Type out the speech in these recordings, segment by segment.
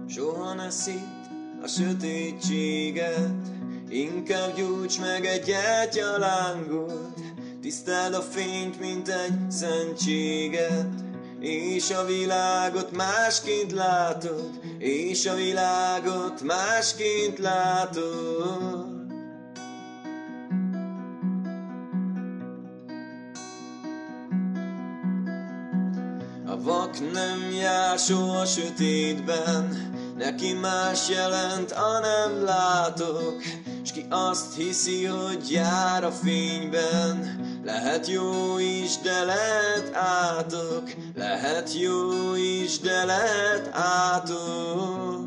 Soha ne szidd a sötétséget, inkább gyújts meg egy gyertyalángot. Tiszteld a fényt, mint egy szentséget, és a világot másként látod, és a világot másként látod. A vak nem jár soha sötétben, neki más jelent, a nem látok. S ki azt hiszi, hogy jár a fényben, lehet jó is, de lehet átok. Lehet jó is, de lehet átok.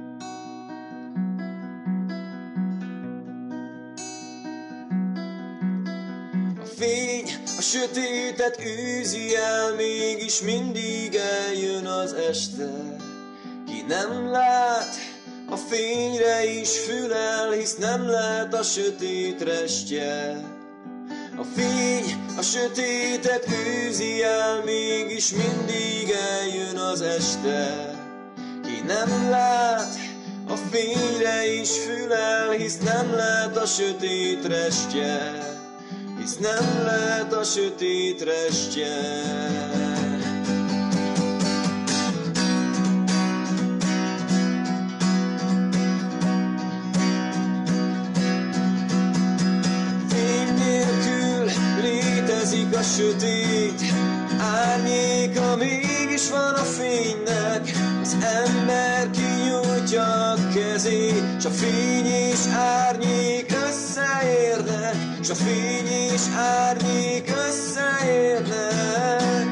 A fény a sötétet űzi el, mégis mindig eljön az este. Ki nem lát, a fényre is fülel, hisz nem lehet a sötét restje. A fény a sötétet űzi el, mégis mindig eljön az este. Ki nem lát, a fényre is fülel, hisz nem lehet a sötét restje. Hisz nem lehet a sötét restje. A sötét árnyéka mégis van a fénynek, az ember kinyújtja a kezét, s a fény és árnyék összeérnek, s a fény és árnyék összeérnek.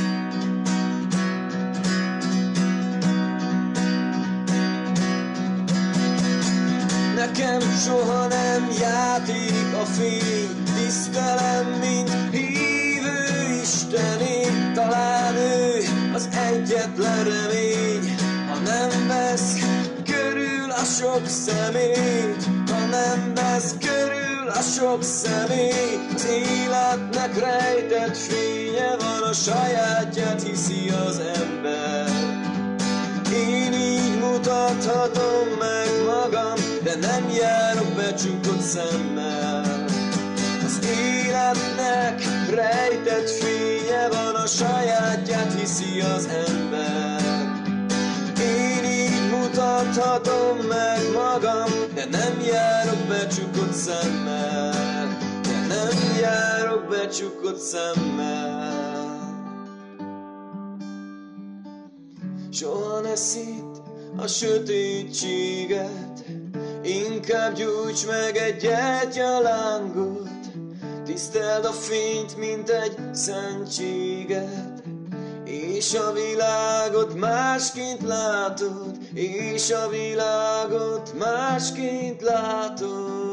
Nekem soha nem játék a fény, tisztelem, mint hívő Istené. Talán ő az egyetlen remény, ha nem vesz körül a sok szemét, ha nem vesz körül a sok szemét. Az életnek rejtett fénye van, a sajátját hiszi az ember. Én így mutathatom meg magam, de nem járok becsukott szemmel. Az életnek rejtett fénye van, a sajátját hiszi az ember. Én így mutathatom meg magam, de nem járok becsukott szemmel. De nem járok becsukott szemmel. Soha ne szidd a sötétséget, inkább gyújts meg egy gyertyalángot. Tiszteld a fényt, mint egy szentséget, és a világot másként látod, és a világot másként látod.